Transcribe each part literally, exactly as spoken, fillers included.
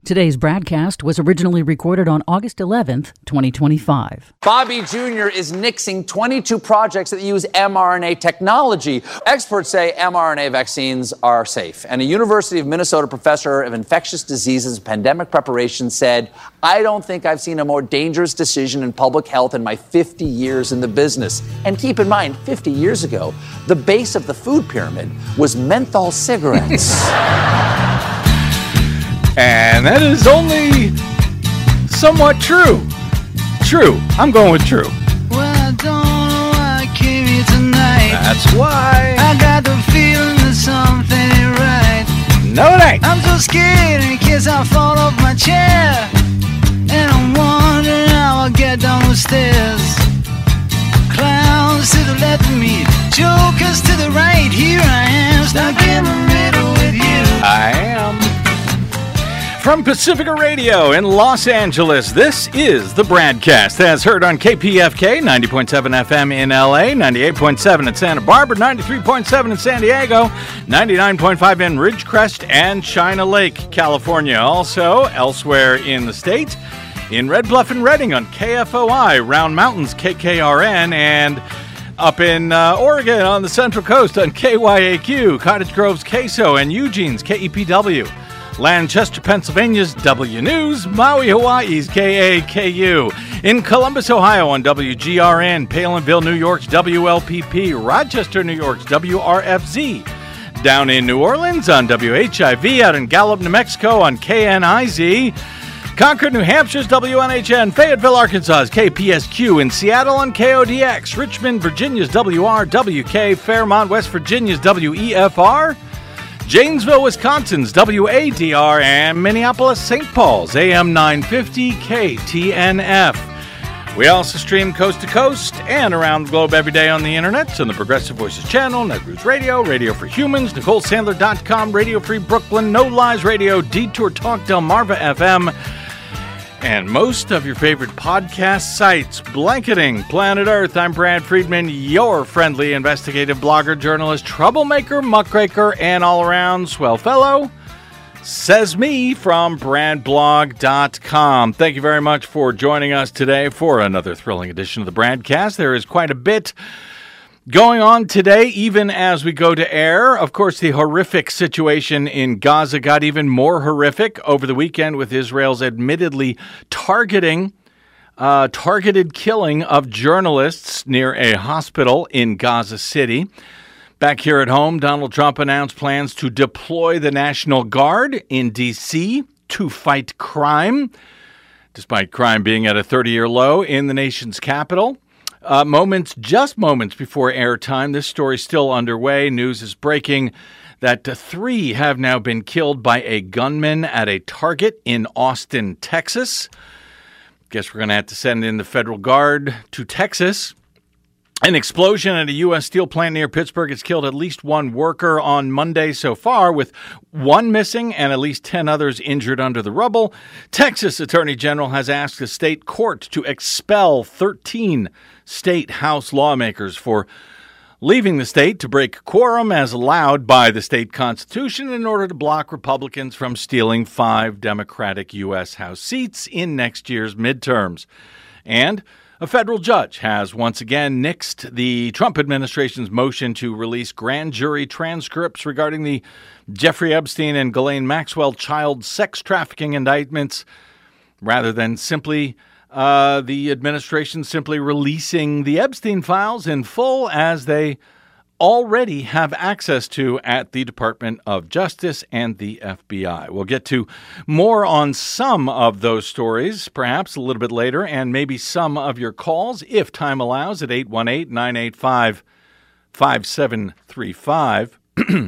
Today's broadcast was originally recorded on August eleventh, twenty twenty-five. Bobby Junior is nixing twenty-two projects that use mRNA technology. Experts say mRNA vaccines are safe. And a University of Minnesota professor of infectious diseases and pandemic preparation said, "I don't think I've seen a more dangerous decision in public health in my fifty years in the business." And keep in mind, fifty years ago, the base of the food pyramid was menthol cigarettes. And that is only somewhat true. True. I'm going with true. Well, I don't know why I came here tonight. That's why. I got the feeling that something ain't right. No, it ain't. I'm so scared in case I fall off my chair. And I'm wondering how I'll get down the stairs. Clowns to the left of me, jokers to the right. Here I am, stuck in the middle with you. I am. From Pacifica Radio in Los Angeles, this is the Bradcast, as heard on K P F K, ninety point seven F M in L A, ninety-eight point seven in Santa Barbara, ninety-three point seven in San Diego, ninety-nine point five in Ridgecrest and China Lake, California. Also, elsewhere in the state, in Red Bluff and Redding on K F O I, Round Mountains, K K R N, and up in uh, Oregon on the Central Coast on K Y A Q, Cottage Grove's K S O, and Eugene's K E P W. Lancaster, Pennsylvania's W News, Maui, Hawaii's K A K U, in Columbus, Ohio on W G R N, Palinville, New York's W L P P, Rochester, New York's W R F Z, down in New Orleans on W H I V, out in Gallup, New Mexico on K N I Z, Concord, New Hampshire's W N H N, Fayetteville, Arkansas's K P S Q, in Seattle on K O D X, Richmond, Virginia's W R W K, Fairmont, West Virginia's W E F R, Janesville, Wisconsin's W A D R, and Minneapolis, Saint Paul's A M nine fifty K T N F. We also stream coast to coast and around the globe every day on the internet, on the Progressive Voices channel, Netroots Radio, Radio for Humans, Nicole Sandler dot com, Radio Free Brooklyn, No Lies Radio, Detour Talk, Delmarva F M, and most of your favorite podcast sites. Blanketing Planet Earth, I'm Brad Friedman, your friendly investigative blogger, journalist, troublemaker, muckraker, and all-around swell fellow. Says me from brad blog dot com. Thank you very much for joining us today for another thrilling edition of the Bradcast. There is quite a bit going on today, even as we go to air. Of course, the horrific situation in Gaza got even more horrific over the weekend with Israel's admittedly targeting, uh, targeted killing of journalists near a hospital in Gaza City. Back here at home, Donald Trump announced plans to deploy the National Guard in D C to fight crime, despite crime being at a thirty-year low in the nation's capital. Uh, moments, just moments before airtime, this story still underway. News is breaking that uh, three have now been killed by a gunman at a Target in Austin, Texas. Guess we're going to have to send in the federal guard to Texas. An explosion at a U S steel plant near Pittsburgh has killed at least one worker on Monday so far, with one missing and at least ten others injured under the rubble. Texas Attorney General has asked a state court to expel thirteen state House lawmakers for leaving the state to break quorum as allowed by the state constitution in order to block Republicans from stealing five Democratic U S House seats in next year's midterms. And a federal judge has once again nixed the Trump administration's motion to release grand jury transcripts regarding the Jeffrey Epstein and Ghislaine Maxwell child sex trafficking indictments, rather than simply uh, the administration simply releasing the Epstein files in full, as they already have access to at the Department of Justice and the F B I. We'll get to more on some of those stories, perhaps a little bit later, and maybe some of your calls, if time allows, at eight one eight, nine eight five, five seven three five.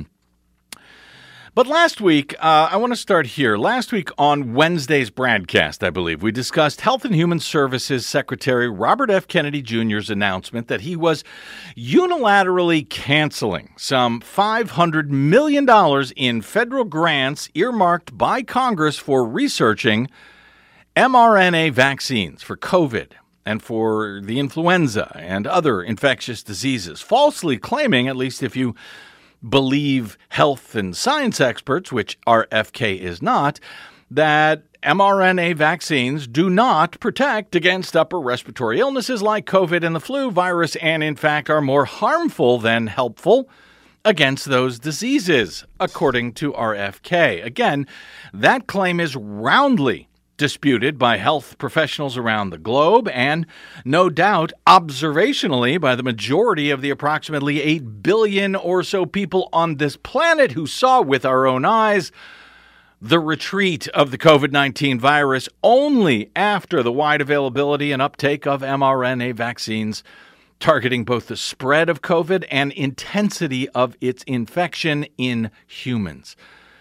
But last week, uh, I want to start here. Last week on Wednesday's Bradcast, I believe, we discussed Health and Human Services Secretary Robert F. Kennedy Junior's announcement that he was unilaterally canceling some five hundred million dollars in federal grants earmarked by Congress for researching mRNA vaccines for COVID and for the influenza and other infectious diseases, falsely claiming, at least if you believe health and science experts, which R F K is not, that mRNA vaccines do not protect against upper respiratory illnesses like COVID and the flu virus, and in fact are more harmful than helpful against those diseases, according to R F K. Again, that claim is roundly disputed by health professionals around the globe and, no doubt, observationally by the majority of the approximately eight billion or so people on this planet who saw with our own eyes the retreat of the COVID nineteen virus only after the wide availability and uptake of mRNA vaccines targeting both the spread of COVID and intensity of its infection in humans.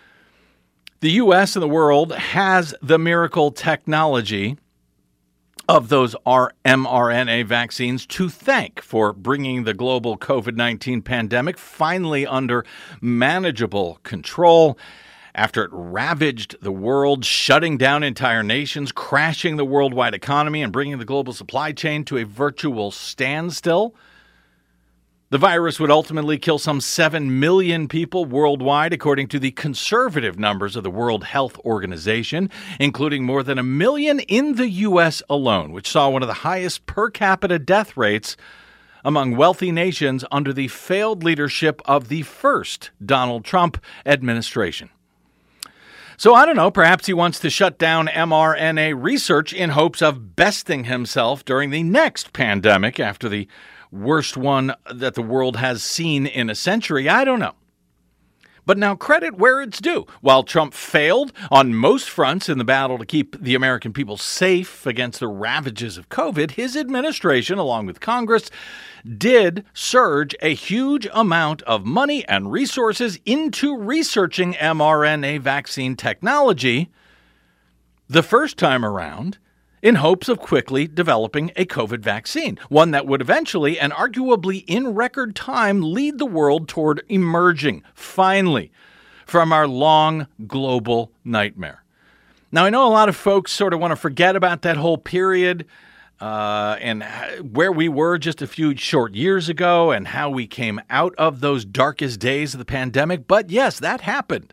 The U S and the world has the miracle technology of those mRNA vaccines to thank for bringing the global COVID nineteen pandemic finally under manageable control after it ravaged the world, shutting down entire nations, crashing the worldwide economy, and bringing the global supply chain to a virtual standstill. The virus would ultimately kill some seven million people worldwide, according to the conservative numbers of the World Health Organization, including more than a million in the U S alone, which saw one of the highest per capita death rates among wealthy nations under the failed leadership of the first Donald Trump administration. So I don't know, perhaps he wants to shut down mRNA research in hopes of besting himself during the next pandemic after the worst one that the world has seen in a century. I don't know. But now credit where it's due. While Trump failed on most fronts in the battle to keep the American people safe against the ravages of COVID, his administration, along with Congress, did surge a huge amount of money and resources into researching mRNA vaccine technology the first time around, in hopes of quickly developing a COVID vaccine, one that would eventually and arguably in record time lead the world toward emerging, finally, from our long global nightmare. Now, I know a lot of folks sort of want to forget about that whole period uh, and where we were just a few short years ago and how we came out of those darkest days of the pandemic, but yes, that happened.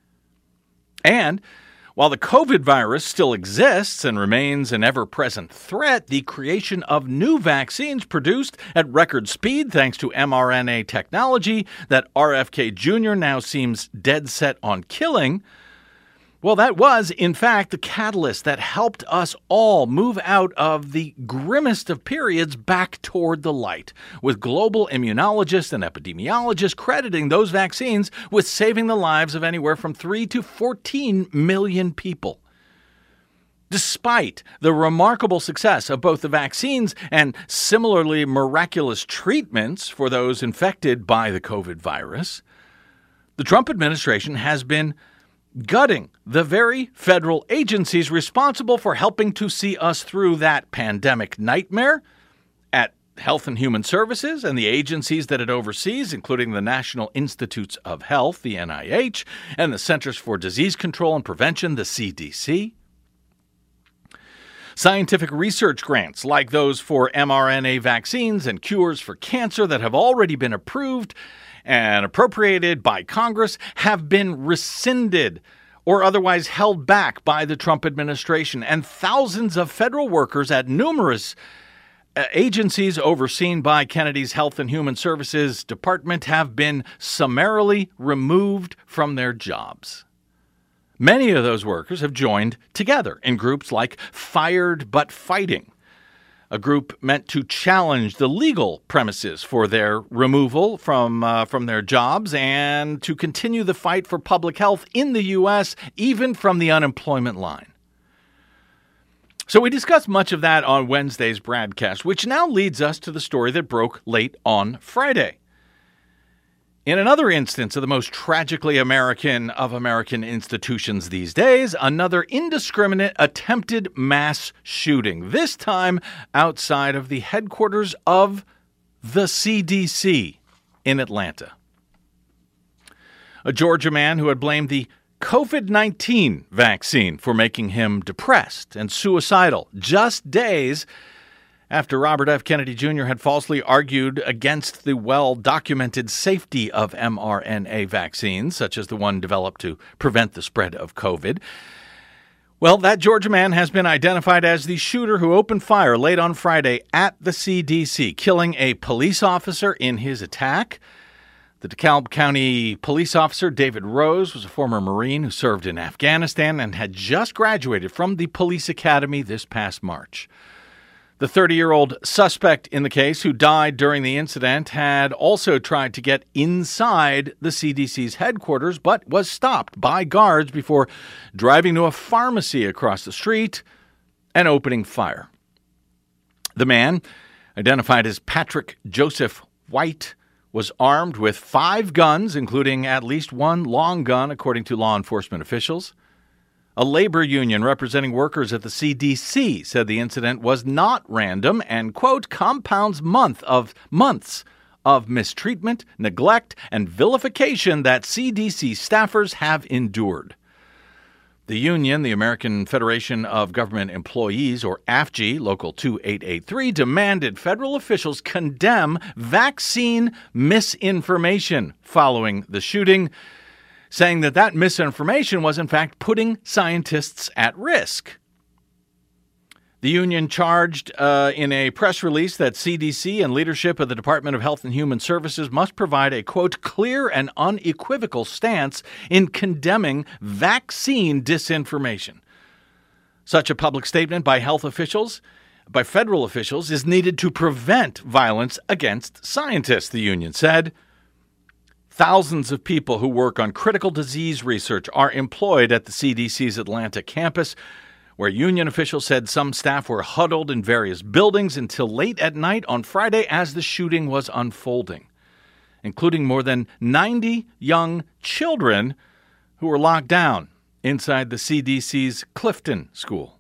And while the COVID virus still exists and remains an ever-present threat, the creation of new vaccines produced at record speed thanks to mRNA technology that R F K Junior now seems dead set on killing, well, that was, in fact, the catalyst that helped us all move out of the grimmest of periods back toward the light, with global immunologists and epidemiologists crediting those vaccines with saving the lives of anywhere from three to fourteen million people. Despite the remarkable success of both the vaccines and similarly miraculous treatments for those infected by the COVID virus, the Trump administration has been gutting the very federal agencies responsible for helping to see us through that pandemic nightmare at Health and Human Services and the agencies that it oversees, including the National Institutes of Health, the N I H, and the Centers for Disease Control and Prevention, the C D C. Scientific research grants like those for mRNA vaccines and cures for cancer that have already been approved and appropriated by Congress have been rescinded or otherwise held back by the Trump administration, and thousands of federal workers at numerous uh, agencies overseen by Kennedy's Health and Human Services Department have been summarily removed from their jobs. Many of those workers have joined together in groups like Fired But Fighting, a group meant to challenge the legal premises for their removal from uh, from their jobs and to continue the fight for public health in the U S, even from the unemployment line. So we discussed much of that on Wednesday's broadcast, which now leads us to the story that broke late on Friday. In another instance of the most tragically American of American institutions these days, another indiscriminate attempted mass shooting, this time outside of the headquarters of the C D C in Atlanta. A Georgia man who had blamed the COVID nineteen vaccine for making him depressed and suicidal just days after Robert F. Kennedy Junior had falsely argued against the well-documented safety of mRNA vaccines, such as the one developed to prevent the spread of COVID. Well, that Georgia man has been identified as the shooter who opened fire late on Friday at the C D C, killing a police officer in his attack. The DeKalb County police officer, David Rose, was a former Marine who served in Afghanistan and had just graduated from the police academy this past March. The thirty-year-old suspect in the case, who died during the incident, had also tried to get inside the C D C's headquarters, but was stopped by guards before driving to a pharmacy across the street and opening fire. The man, identified as Patrick Joseph White, was armed with five guns, including at least one long gun, according to law enforcement officials. A labor union representing workers at the C D C said the incident was not random and, quote, compounds month of months of mistreatment, neglect, and vilification that C D C staffers have endured. The union, the American Federation of Government Employees, or A F G, Local two eight eight three, demanded federal officials condemn vaccine misinformation following the shooting, saying that that misinformation was in fact putting scientists at risk. The union charged uh, in a press release that C D C and leadership of the Department of Health and Human Services must provide a, quote, clear and unequivocal stance in condemning vaccine disinformation. Such a public statement by health officials, by federal officials, is needed to prevent violence against scientists, the union said. Thousands of people who work on critical disease research are employed at the C D C's Atlanta campus, where union officials said some staff were huddled in various buildings until late at night on Friday as the shooting was unfolding, including more than ninety young children who were locked down inside the C D C's Clifton School.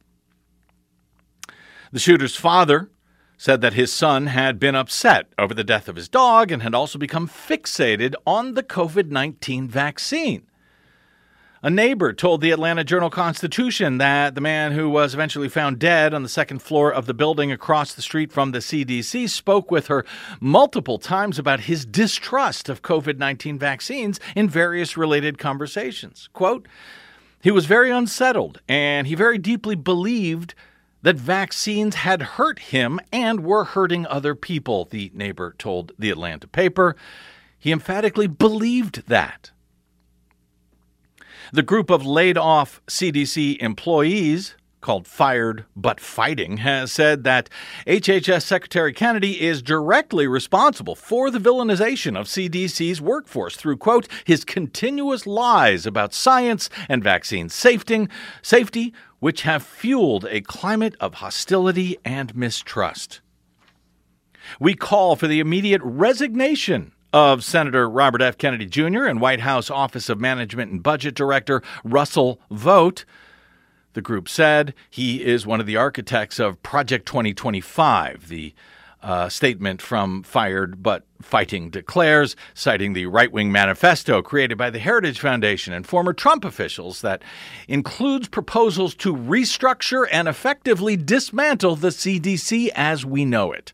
The shooter's father said that his son had been upset over the death of his dog and had also become fixated on the covid nineteen vaccine. A neighbor told the Atlanta Journal-Constitution that the man who was eventually found dead on the second floor of the building across the street from the C D C spoke with her multiple times about his distrust of covid nineteen vaccines in various related conversations. Quote, he was very unsettled and he very deeply believed that vaccines had hurt him and were hurting other people, the neighbor told the Atlanta paper. He emphatically believed that. The group of laid-off C D C employees, called Fired But Fighting, has said that H H S Secretary Kennedy is directly responsible for the villainization of C D C's workforce through, quote, his continuous lies about science and vaccine safety, safety, which have fueled a climate of hostility and mistrust. We call for the immediate resignation of Senator Robert F. Kennedy Junior and White House Office of Management and Budget Director Russell Vought. The group said he is one of the architects of Project twenty twenty-five. The uh, statement from Fired But Fighting declares, citing the right-wing manifesto created by the Heritage Foundation and former Trump officials, that includes proposals to restructure and effectively dismantle the C D C as we know it.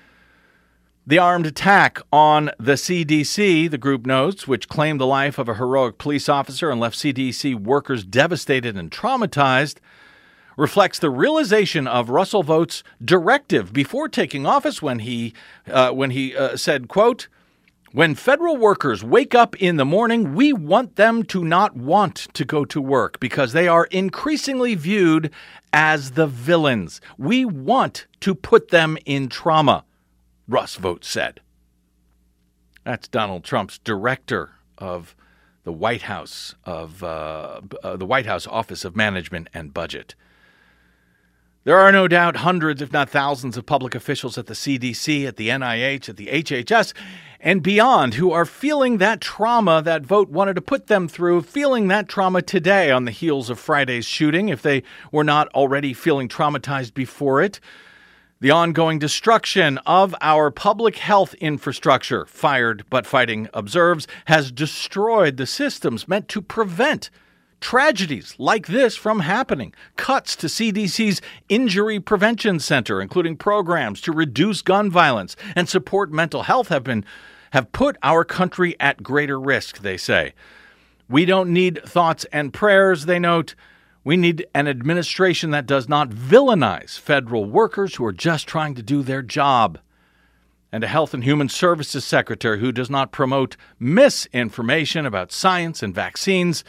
The armed attack on the C D C, the group notes, which claimed the life of a heroic police officer and left C D C workers devastated and traumatized, reflects the realization of Russell Vought's directive before taking office when he uh, when he uh, said, quote, when federal workers wake up in the morning, we want them to not want to go to work because they are increasingly viewed as the villains. We want to put them in trauma, Russ Vought said. That's Donald Trump's director of the White House of uh, uh, the White House Office of Management and Budget. There are no doubt hundreds, if not thousands, of public officials at the C D C, at the N I H, at the H H S, and beyond who are feeling that trauma that Vought wanted to put them through, feeling that trauma today on the heels of Friday's shooting, if they were not already feeling traumatized before it. The ongoing destruction of our public health infrastructure, Fired But Fighting observes, has destroyed the systems meant to prevent tragedies like this from happening. Cuts to C D C's Injury Prevention Center, including programs to reduce gun violence and support mental health, have been have put our country at greater risk, they say. We don't need thoughts and prayers, they note. We need an administration that does not villainize federal workers who are just trying to do their job, and a Health and Human Services Secretary who does not promote misinformation about science and vaccines.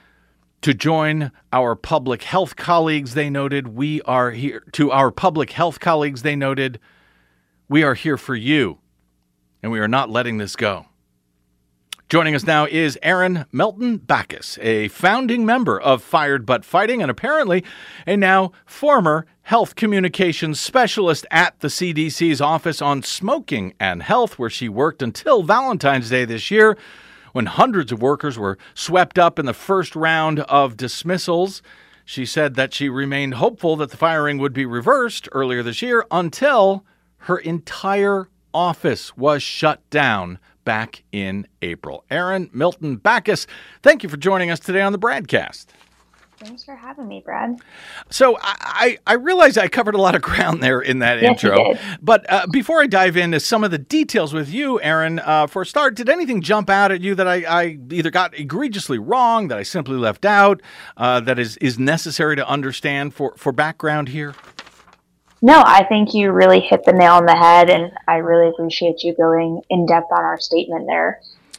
To join our public health colleagues, they noted, we are here. To our public health colleagues, they noted, we are here for you, and we are not letting this go. Joining us now is Erin Melton Backus, a founding member of Fired But Fighting and apparently a now former health communications specialist at the C D C's Office on Smoking and Health, where she worked until Valentine's Day this year, when hundreds of workers were swept up in the first round of dismissals. She said that she remained hopeful that the firing would be reversed earlier this year until her entire office was shut down back in April. Erin Melton Backus, thank you for joining us today on the Bradcast. Thanks for having me, Brad. So I, I realize I covered a lot of ground there in that yes, intro. You did. But uh, before I dive into some of the details with you, Erin, uh, for a start, did anything jump out at you that I, I either got egregiously wrong, that I simply left out, uh, that is, is necessary to understand for, for background here? No, I think you really hit the nail on the head, and I really appreciate you going in depth on our statement there.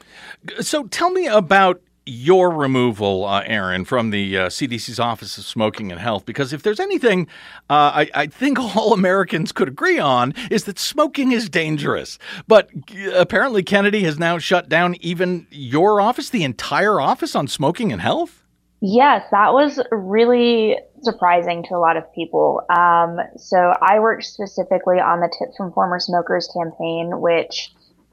So tell me about your removal, uh, Erin, from the uh, C D C's Office of Smoking and Health, because if there's anything uh, I, I think all Americans could agree on is that smoking is dangerous. But apparently Kennedy has now shut down even your office, the entire office on smoking and health? Yes, that was really surprising to a lot of people. Um, so I worked specifically on the Tips from Former Smokers campaign, which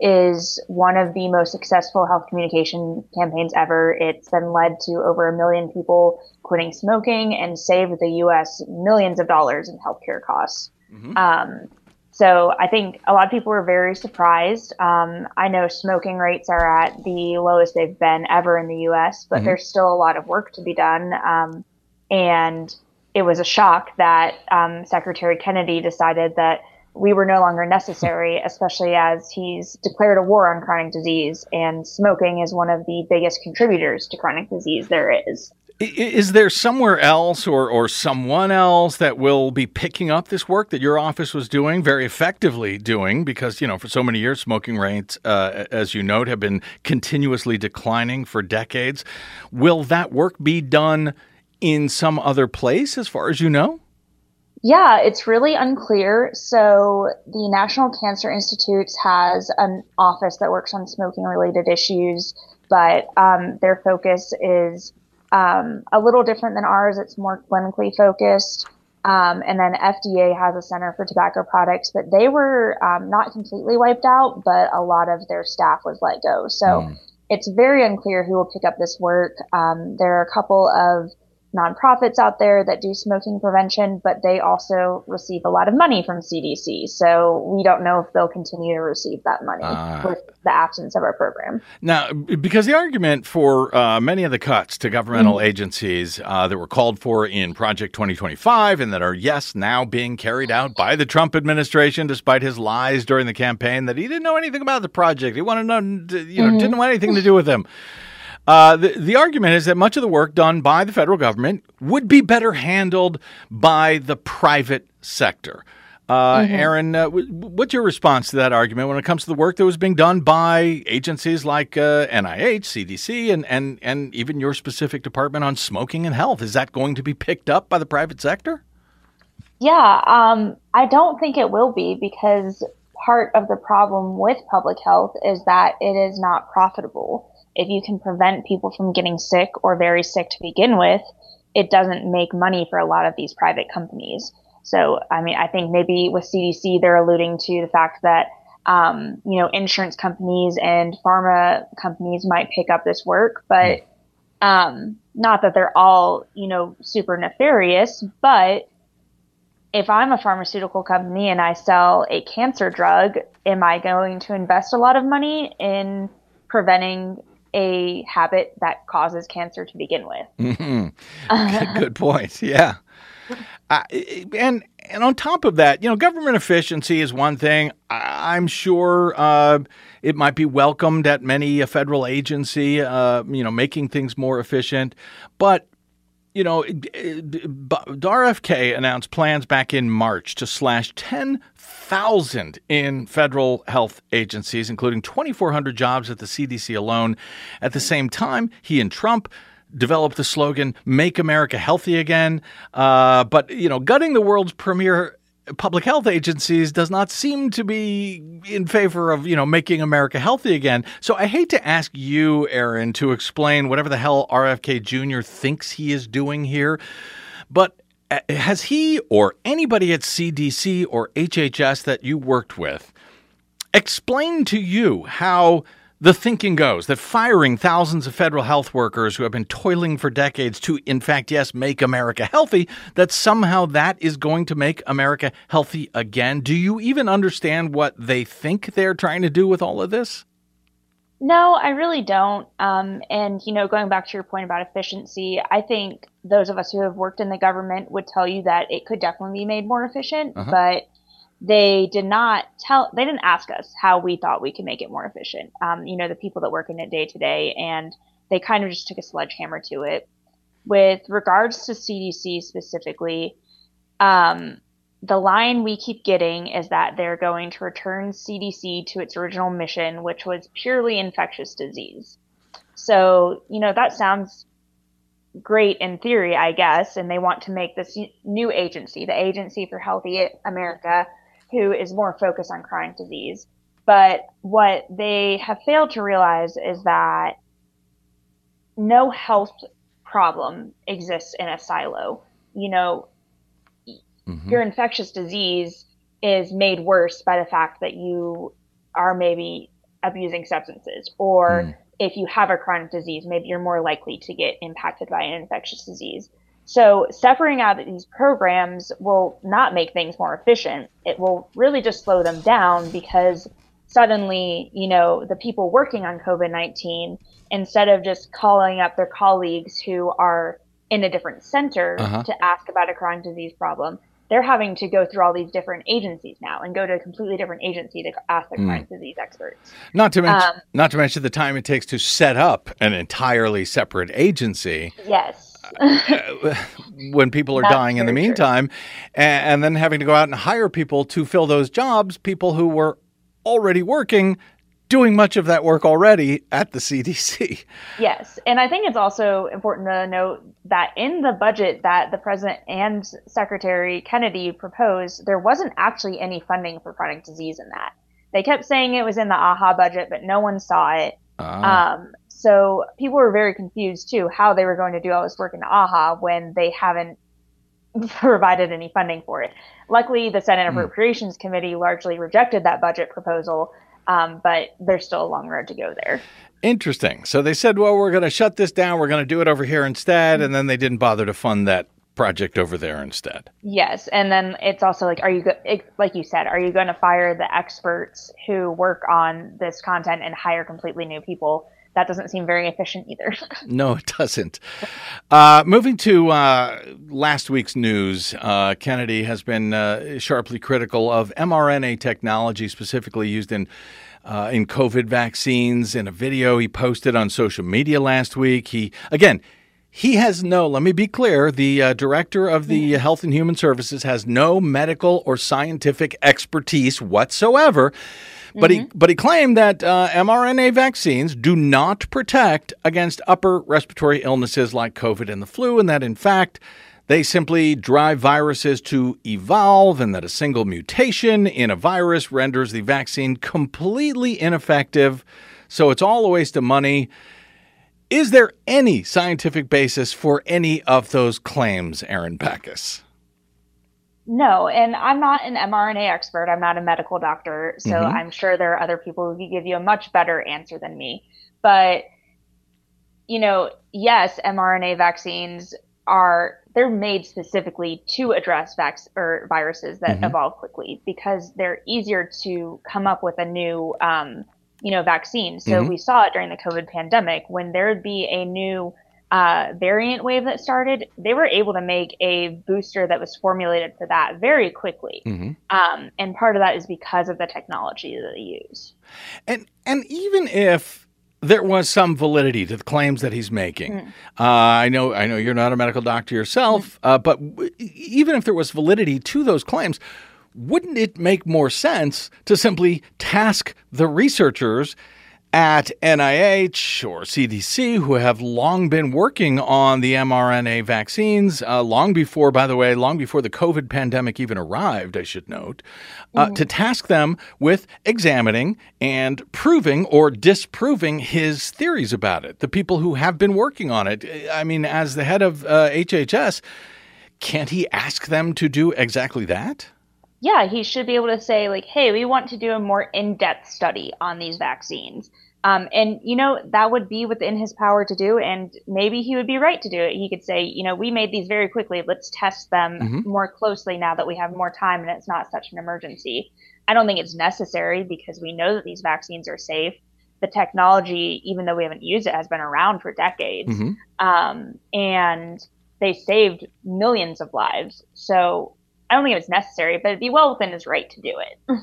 is one of the most successful health communication campaigns ever. It's been led to over a million people quitting smoking and saved the U S millions of dollars in healthcare costs. Mm-hmm. Um, so I think a lot of people were very surprised. Um, I know smoking rates are at the lowest they've been ever in the U S, but mm-hmm. there's still a lot of work to be done. Um, and it was a shock that um, Secretary Kennedy decided that we were no longer necessary, especially as he's declared a war on chronic disease, and smoking is one of the biggest contributors to chronic disease there is. Is there somewhere else or, or someone else that will be picking up this work that your office was doing, very effectively doing? Because, you know, for so many years, smoking rates, uh, as you note, have been continuously declining for decades. Will that work be done in some other place, as far as you know? Yeah, it's really unclear. So the National Cancer Institute has an office that works on smoking-related issues, but um, their focus is um, a little different than ours. It's more clinically focused. Um, and then F D A has a Center for Tobacco Products, but they were um, not completely wiped out, but a lot of their staff was let go. So mm. it's very unclear who will pick up this work. Um, there are a couple of nonprofits out there that do smoking prevention, but they also receive a lot of money from C D C. So we don't know if they'll continue to receive that money uh, with the absence of our program. Now, because the argument for uh, many of the cuts to governmental mm-hmm. agencies uh, that were called for in Project twenty twenty-five and that are, yes, now being carried out by the Trump administration, despite his lies during the campaign that he didn't know anything about the project. He wanted to know, you know, mm-hmm. didn't want anything to do with them. Uh, the, the argument is that much of the work done by the federal government would be better handled by the private sector. Uh, mm-hmm. Erin, uh, w- what's your response to that argument when it comes to the work that was being done by agencies like uh, N I H, C D C, and, and, and even your specific department on smoking and health? Is that going to be picked up by the private sector? Yeah, um, I don't think it will be, because part of the problem with public health is that it is not profitable. If you can prevent people from getting sick or very sick to begin with, it doesn't make money for a lot of these private companies. So, I mean, I think maybe with C D C, they're alluding to the fact that, um, you know, insurance companies and pharma companies might pick up this work, but um, not that they're all, you know, super nefarious. But if I'm a pharmaceutical company and I sell a cancer drug, am I going to invest a lot of money in preventing a habit that causes cancer to begin with? Mm-hmm. Good point. Yeah. Uh, and and on top of that, you know, government efficiency is one thing. I, I'm sure uh, it might be welcomed at many a federal agency, uh, you know, making things more efficient. But you know, R F K announced plans back in March to slash ten thousand in federal health agencies, including twenty-four hundred jobs at the C D C alone. At the same time, he and Trump developed the slogan, Make America Healthy Again. Uh, but, you know, gutting the world's premier public health agencies does not seem to be in favor of, you know, making America healthy again. So I hate to ask you, Aaron, to explain whatever the hell R F K Junior thinks he is doing here. But has he or anybody at C D C or H H S that you worked with explained to you how the thinking goes that firing thousands of federal health workers who have been toiling for decades to, in fact, yes, make America healthy, that somehow that is going to make America healthy again? Do you even understand what they think they're trying to do with all of this? No, I really don't. Um, and, you know, going back to your point about efficiency, I think those of us who have worked in the government would tell you that it could definitely be made more efficient, uh-huh. but they did not tell, they didn't ask us how we thought we could make it more efficient. Um, you know, the people that work in it day to day, and they kind of just took a sledgehammer to it. With regards to C D C specifically, um, the line we keep getting is that they're going to return C D C to its original mission, which was purely infectious disease. So, you know, that sounds great in theory, I guess, and they want to make this new agency, the Agency for Healthy America, who is more focused on chronic disease. But what they have failed to realize is that no health problem exists in a silo. You know, mm-hmm. your infectious disease is made worse by the fact that you are maybe abusing substances, or mm. if you have a chronic disease, maybe you're more likely to get impacted by an infectious disease. So separating out these programs will not make things more efficient. It will really just slow them down, because suddenly, you know, the people working on COVID nineteen, instead of just calling up their colleagues who are in a different center uh-huh. to ask about a chronic disease problem, they're having to go through all these different agencies now and go to a completely different agency to ask the chronic mm. disease experts. Not to mention, um, not to mention the time it takes to set up an entirely separate agency. Yes. uh, when people are That's dying in the meantime, and, and then having to go out and hire people to fill those jobs, people who were already working, doing much of that work already at the C D C. Yes. And I think it's also important to note that in the budget that the president and Secretary Kennedy proposed, there wasn't actually any funding for chronic disease in that. They kept saying it was in the A H A budget, but no one saw it. Ah. Um, so people were very confused, too, how they were going to do all this work in A H A when they haven't provided any funding for it. Luckily, the Senate Appropriations mm. Committee largely rejected that budget proposal, um, but there's still a long road to go there. Interesting. So they said, well, we're going to shut this down. We're going to do it over here instead. And then they didn't bother to fund that project over there instead. Yes. And then it's also like, are you, go- like you said, are you going to fire the experts who work on this content and hire completely new people? That doesn't seem very efficient either. No, it doesn't. Uh, moving to uh, last week's news, uh, Kennedy has been uh, sharply critical of mRNA technology, specifically used in uh, in COVID vaccines. In a video he posted on social media last week, he again. He has no, let me be clear, the uh, director of the Health and Human Services has no medical or scientific expertise whatsoever. But mm-hmm. he but he claimed that uh, mRNA vaccines do not protect against upper respiratory illnesses like COVID and the flu, and that, in fact, they simply drive viruses to evolve, and that a single mutation in a virus renders the vaccine completely ineffective. So it's all a waste of money. Is there any scientific basis for any of those claims, Aaron Backus? No, and I'm not an mRNA expert. I'm not a medical doctor, so mm-hmm. I'm sure there are other people who can give you a much better answer than me. But, you know, yes, mRNA vaccines are, they're made specifically to address vac- or viruses that mm-hmm. evolve quickly, because they're easier to come up with a new um you know, vaccine. So mm-hmm. we saw it during the COVID pandemic when there would be a new uh, variant wave that started. They were able to make a booster that was formulated for that very quickly. Mm-hmm. Um, and part of that is because of the technology that they use. And and even if there was some validity to the claims that he's making. Mm. Uh, I know, I know you're not a medical doctor yourself, mm. uh, but w- even if there was validity to those claims, wouldn't it make more sense to simply task the researchers at N I H or C D C, who have long been working on the mRNA vaccines, uh, long before, by the way, long before the COVID pandemic even arrived, I should note, uh, mm-hmm. to task them with examining and proving or disproving his theories about it, the people who have been working on it? I mean, as the head of uh, H H S, can't he ask them to do exactly that? Yeah, he should be able to say, like, hey, we want to do a more in-depth study on these vaccines. Um, and, you know, that would be within his power to do, and maybe he would be right to do it. He could say, you know, we made these very quickly. Let's test them mm-hmm. more closely now that we have more time and it's not such an emergency. I don't think it's necessary because we know that these vaccines are safe. The technology, even though we haven't used it, has been around for decades. Mm-hmm. Um, and they saved millions of lives. So I don't think it was necessary, but it'd be well within his right to do it.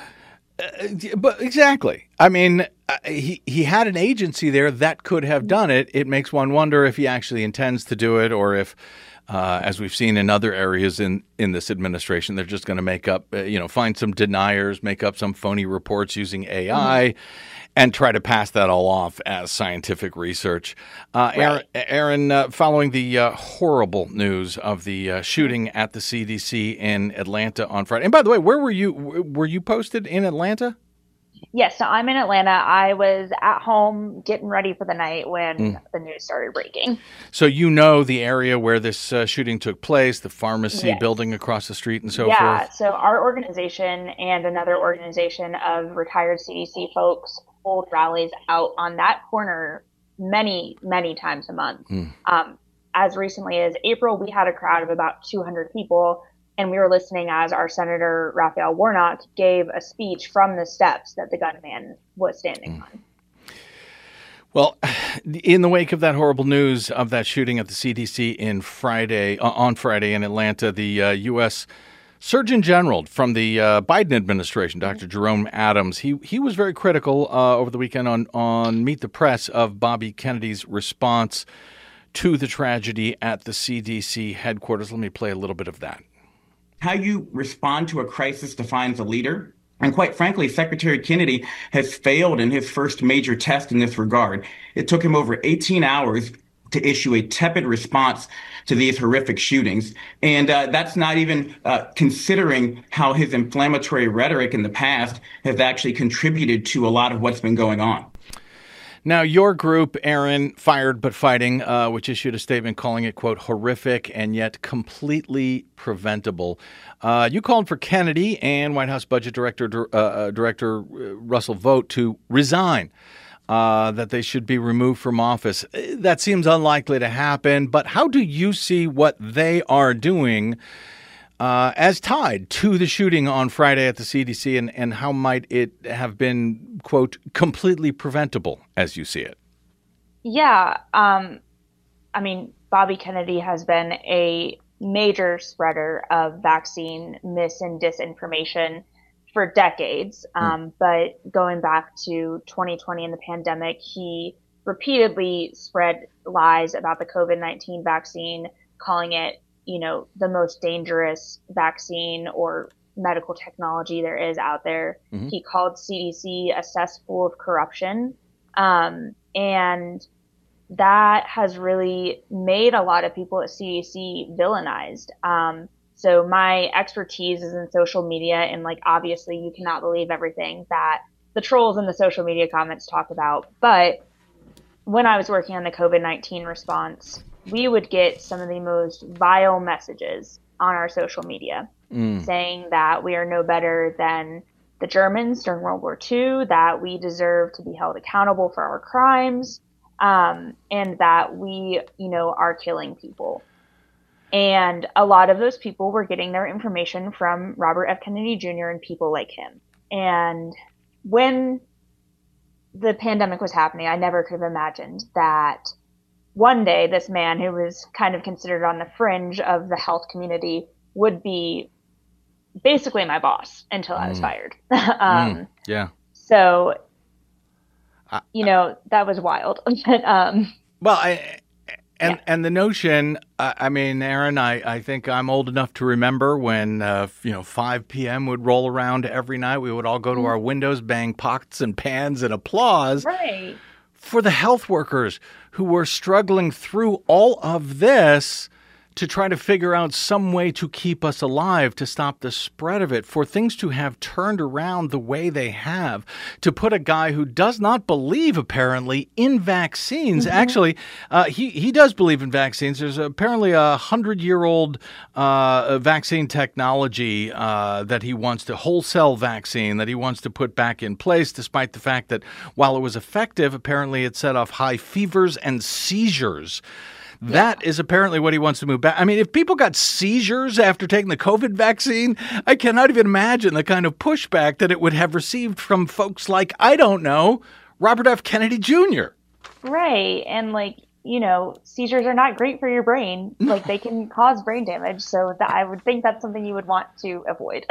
uh, but exactly. I mean, uh, he, he had an agency there that could have done it. It makes one wonder if he actually intends to do it, or if, uh, as we've seen in other areas in, in this administration, they're just going to make up, uh, you know, find some deniers, make up some phony reports using A I. Mm-hmm. and try to pass that all off as scientific research. Uh, Aaron, right. Aaron uh, following the uh, horrible news of the uh, shooting at the C D C in Atlanta on Friday. And by the way, where were you? Were you posted in Atlanta? Yes, so I'm in Atlanta. I was at home getting ready for the night when mm. the news started breaking. So you know the area where this uh, shooting took place, the pharmacy yes. building across the street and so yeah, forth? Yeah, so our organization and another organization of retired C D C folks hold rallies out on that corner many, many times a month. Mm. Um, as recently as April, we had a crowd of about two hundred people. And we were listening as our Senator Raphael Warnock gave a speech from the steps that the gunman was standing mm. on. Well, in the wake of that horrible news of that shooting at the C D C in Friday, uh, on Friday in Atlanta, the uh, U S Surgeon General from the uh, Biden administration, Doctor Mm-hmm. Jerome Adams, he he was very critical uh, over the weekend on, on Meet the Press of Bobby Kennedy's response to the tragedy at the C D C headquarters. Let me play a little bit of that. How you respond to a crisis defines a leader. And quite frankly, Secretary Kennedy has failed in his first major test in this regard. It took him over eighteen hours to issue a tepid response to these horrific shootings. And uh, that's not even uh, considering how his inflammatory rhetoric in the past has actually contributed to a lot of what's been going on. Now, your group, Aaron, Fired But Fighting, uh, which issued a statement calling it, quote, horrific and yet completely preventable. Uh, you called for Kennedy and White House Budget Director uh, Director Russell Vought to resign, uh, that they should be removed from office. That seems unlikely to happen, but how do you see what they are doing Uh, as tied to the shooting on Friday at the C D C, and, and how might it have been, quote, completely preventable as you see it? Yeah. Um, I mean, Bobby Kennedy has been a major spreader of vaccine mis and disinformation for decades. Um, mm. But going back to twenty twenty and the pandemic, he repeatedly spread lies about the COVID nineteen vaccine, calling it, you know, the most dangerous vaccine or medical technology there is out there. Mm-hmm. He called C D C a cesspool of corruption. Um, and that has really made a lot of people at C D C villainized. Um, so my expertise is in social media, and like, obviously you cannot believe everything that the trolls in the social media comments talk about. But when I was working on the COVID nineteen response, we would get some of the most vile messages on our social media mm. saying that we are no better than the Germans during World War Two, that we deserve to be held accountable for our crimes, um, and that we, you know, are killing people. And a lot of those people were getting their information from Robert F. Kennedy Junior and people like him. And when the pandemic was happening, I never could have imagined that one day this man who was kind of considered on the fringe of the health community would be basically my boss until I was mm. fired. um, mm. Yeah. So you know, that was wild. But, um, Well, I, and Yeah. and the notion, uh, I mean, Aaron, I, I think I'm old enough to remember when, uh, you know, five p.m. would roll around every night. We would all go to our windows, bang pots and pans and applause right. for the health workers who were struggling through all of this to try to figure out some way to keep us alive, to stop the spread of it, for things to have turned around the way they have, to put a guy who does not believe, apparently, in vaccines. Mm-hmm. Actually, uh, he, he does believe in vaccines. There's apparently a hundred-year-old uh, vaccine technology uh, that he wants to, wholesale vaccine, that he wants to put back in place, despite the fact that while it was effective, apparently it set off high fevers and seizures. That is apparently what he wants to move back. I mean, if people got seizures after taking the COVID vaccine, I cannot even imagine the kind of pushback that it would have received from folks like, I don't know, Robert F. Kennedy Junior Right. And like, you know, seizures are not great for your brain. Like they can cause brain damage. So that I would think that's something you would want to avoid.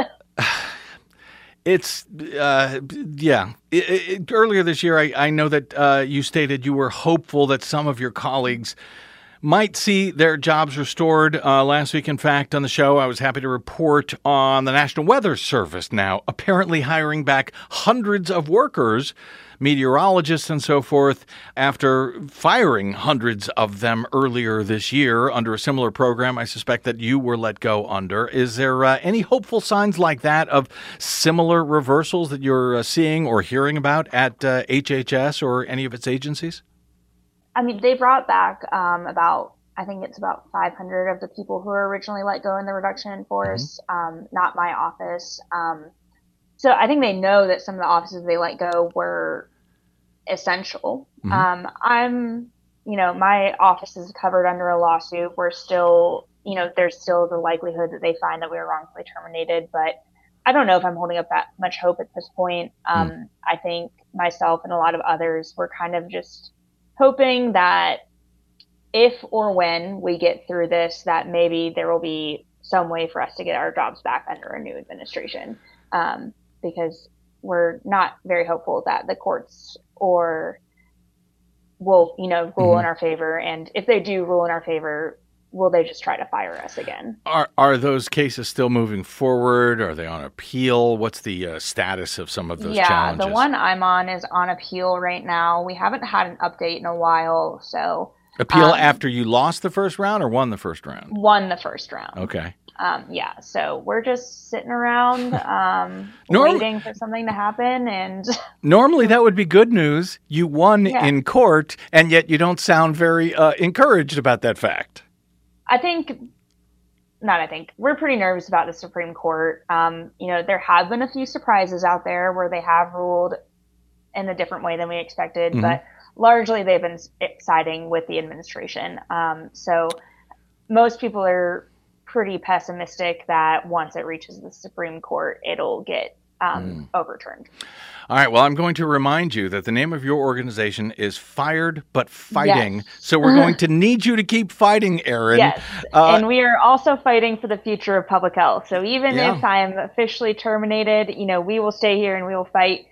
It's, uh, yeah. It, it, earlier this year, I, I know that uh, you stated you were hopeful that some of your colleagues might see their jobs restored. Uh, last week, in fact, on the show, I was happy to report on the National Weather Service now apparently hiring back hundreds of workers, meteorologists and so forth, after firing hundreds of them earlier this year under a similar program I suspect that you were let go under. Is there uh, any hopeful signs like that of similar reversals that you're uh, seeing or hearing about at uh, H H S or any of its agencies? I mean, they brought back um, about, I think it's about five hundred of the people who were originally let go in the reduction in force, mm-hmm. um, not my office. Um, so I think they know that some of the offices they let go were essential. Mm-hmm. Um, I'm, you know, my office is covered under a lawsuit. We're still, you know, there's still the likelihood that they find that we were wrongfully terminated, but I don't know if I'm holding up that much hope at this point. Um, mm. I think myself and a lot of others were kind of just hoping that if or when we get through this, that maybe there will be some way for us to get our jobs back under a new administration, um, because we're not very hopeful that the courts or will, you know, rule mm-hmm. in our favor. And if they do rule in our favor, will they just try to fire us again? Are are those cases still moving forward? Are they on appeal? What's the uh, status of some of those yeah, challenges? Yeah, the one I'm on is on appeal right now. We haven't had an update in a while, so... Appeal um, after you lost the first round or won the first round? Won the first round. Okay. Um, yeah, so we're just sitting around um, Norm- waiting for something to happen. And normally that would be good news. You won yeah. in court, and yet you don't sound very uh, encouraged about that fact. I think, not I think, we're pretty nervous about the Supreme Court. Um, you know, there have been a few surprises out there where they have ruled in a different way than we expected, mm-hmm. but largely they've been siding with the administration. Um, so most people are pretty pessimistic that once it reaches the Supreme Court, it'll get um, mm. overturned. All right. Well, I'm going to remind you that the name of your organization is Fired But Fighting. Yes. So we're going to need you to keep fighting, Erin. Yes. Uh, and we are also fighting for the future of public health. So even yeah. if I'm officially terminated, you know, we will stay here and we will fight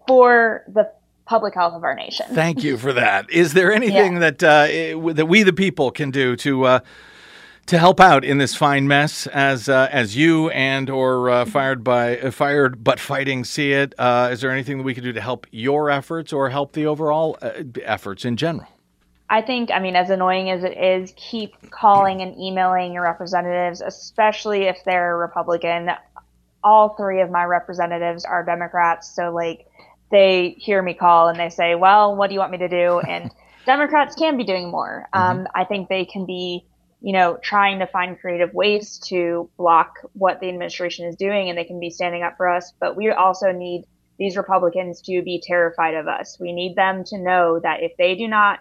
for the public health of our nation. Thank you for that. Is there anything yeah. that uh, that we the people can do to uh, to help out in this fine mess, as uh, as you and or uh, fired by uh, fired but fighting see it? Uh, is there anything that we can do to help your efforts or help the overall uh, efforts in general? I think, I mean, as annoying as it is, keep calling and emailing your representatives, especially if they're Republican. All three of my representatives are Democrats, so like they hear me call and they say, "Well, what do you want me to do?" And Democrats can be doing more. Mm-hmm. Um, I think they can be, you know, trying to find creative ways to block what the administration is doing, and they can be standing up for us. But we also need these Republicans to be terrified of us. We need them to know that if they do not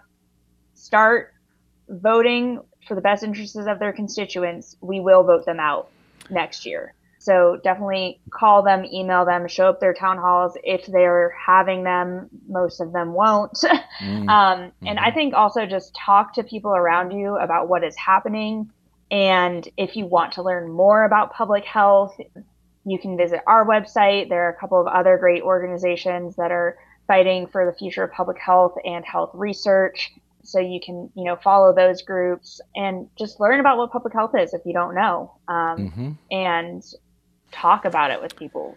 start voting for the best interests of their constituents, we will vote them out next year. So definitely call them, email them, show up their town halls if they're having them. Most of them won't. Mm. um, mm-hmm. And I think also just talk to people around you about what is happening. And if you want to learn more about public health, you can visit our website. There are a couple of other great organizations that are fighting for the future of public health and health research. So you can, you know, follow those groups and just learn about what public health is if you don't know, um, mm-hmm. and talk about it with people.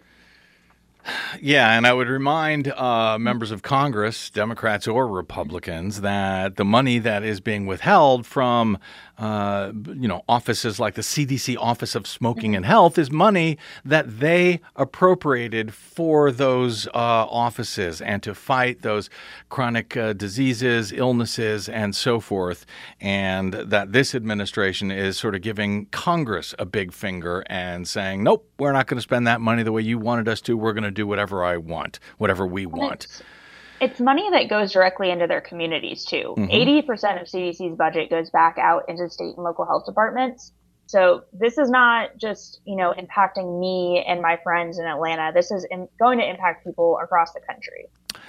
Yeah, and I would remind uh, members of Congress, Democrats or Republicans, that the money that is being withheld from, uh, you know, offices like the C D C Office of Smoking and Health is money that they appropriated for those uh, offices and to fight those chronic uh, diseases, illnesses, and so forth. And that this administration is sort of giving Congress a big finger and saying, nope, we're not going to spend that money the way you wanted us to. We're going to do whatever I want, whatever we want. It's, it's money that goes directly into their communities, too. Mm-hmm. eighty percent of C D C's budget goes back out into state and local health departments. So this is not just, you know, impacting me and my friends in Atlanta. This is in, going to impact people across the country.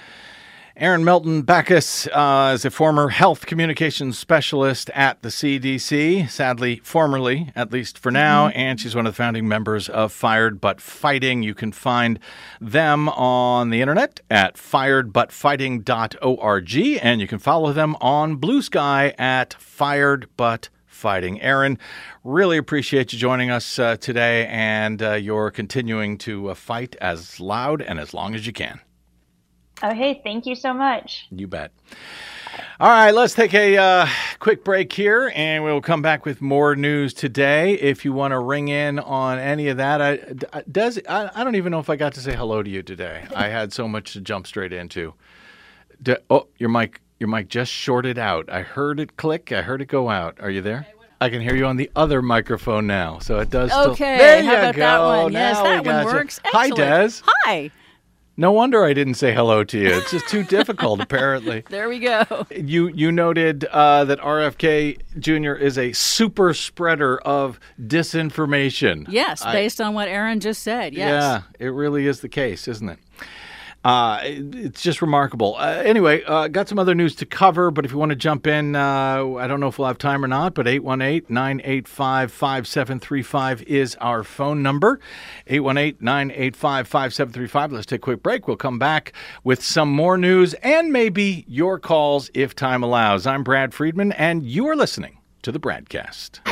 Erin Milton Backus uh, is a former health communications specialist at the C D C, sadly, formerly, at least for now, mm-hmm. and she's one of the founding members of Fired But Fighting. You can find them on the internet at fired but fighting dot org, and you can follow them on Blue Sky at Fired But Fighting. Erin, really appreciate you joining us uh, today, and uh, you're continuing to uh, fight as loud and as long as you can. Oh, hey, thank you so much. You bet. All right, let's take a uh, quick break here, and we'll come back with more news today. If you want to ring in on any of that, I, does I, I don't even know if I got to say hello to you today. I had so much to jump straight into. Do, oh, your mic, your mic just shorted out. I heard it click. I heard it go out. Are you there? I can hear you on the other microphone now, so it does. Okay, still, there how you about go. that one? Yes, now that we one got works. You. Hi, Des. Hi. No wonder I didn't say hello to you. It's just too difficult, apparently. There we go. You you noted uh, that R F K Junior is a super spreader of disinformation. Yes, I, based on what Erin just said. Yes. Yeah, it really is the case, isn't it? Uh, it, it's just remarkable. Uh, anyway, uh, got some other news to cover, but if you want to jump in, uh, I don't know if we'll have time or not, but eight one eight, nine eight five, five seven three five is our phone number. eight one eight, nine eight five, five seven three five. Let's take a quick break. We'll come back with some more news and maybe your calls if time allows. I'm Brad Friedman, and you are listening to the Bradcast.